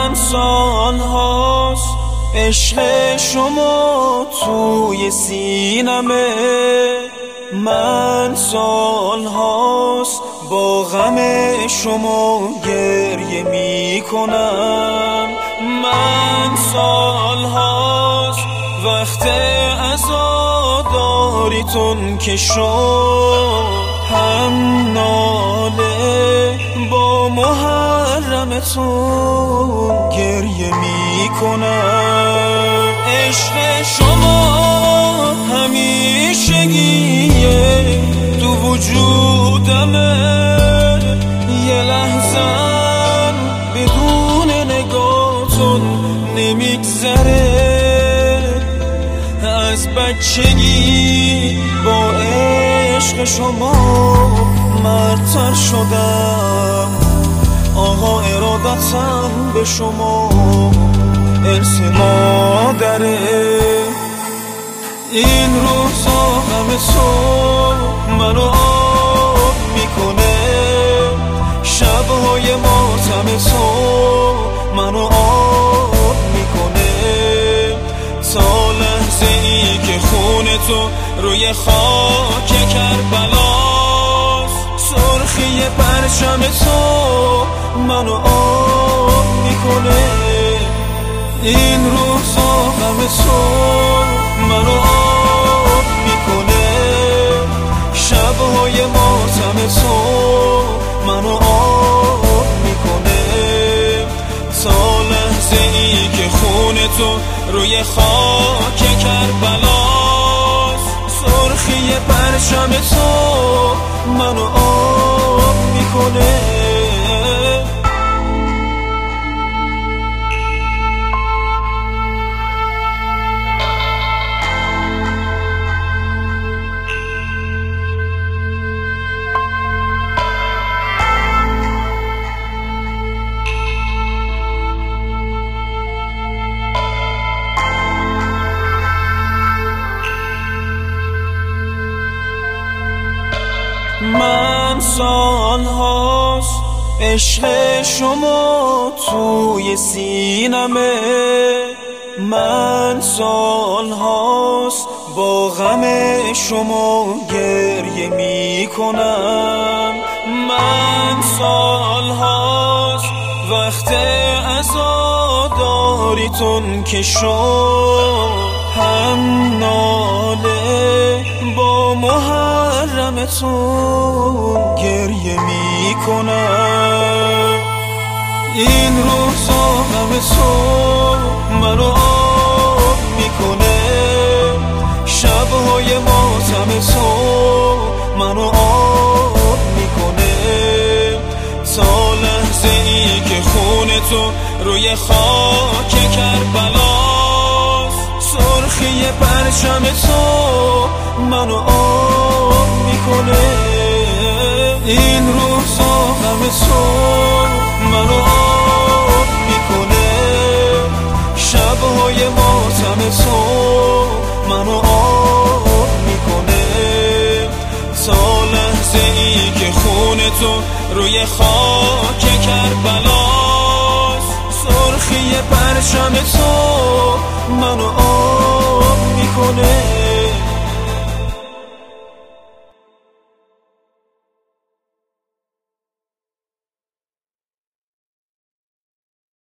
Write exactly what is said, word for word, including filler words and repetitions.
من سال هاست عشق شما توی سینمه، من سال هاست با غم شما گریه می کنم، من سال هاست وقت عزاداریتون که شو هم ناله با محرمتون گریه می کنم. عشق شما همیشگیه تو وجودمه، یه لحظه بدون نگاهتون نمیگذره. از بچگی با عشق شما مرتر شدم، آقا ارادتم به شما ارث مادره. این روزا همه صبح منو آب میکنه، شبهای ماتم صبح منو آب میکنه، تا لحظه ای که خونه تو روی خاک کربلاست. سرخی پرچم تو منو آب میکنه، این روزا همه صبح منو آب میکنه، شبهای ماتم صبح منو آب میکنه، تا لحظه ای که خونه تو روی خاک کربلاست. سرخی پرچم تو منو آب میکنه. من سال هاست عشق شما توی سینمه، من سال هاست با غم شما گریه می کنم، من سال هاست وقت عزاداریتون که شو هم ناله با محرمتون گریه می کنم. این روزا همه صبح منو آب میکنه، شبهای ماتم صبح منو آب میکنه، تا لحظه ای که خونه تو روی خاک کربلاست. سرخی پرچم تو منو آب میکنه، این روزا همه صبح منو آب میکنه، شبهای ماتم صبح منو آب میکنه، تا لحظه ای که خونه تو روی خاک کربلاست. سرخی پرچم تو منو آب میکنه.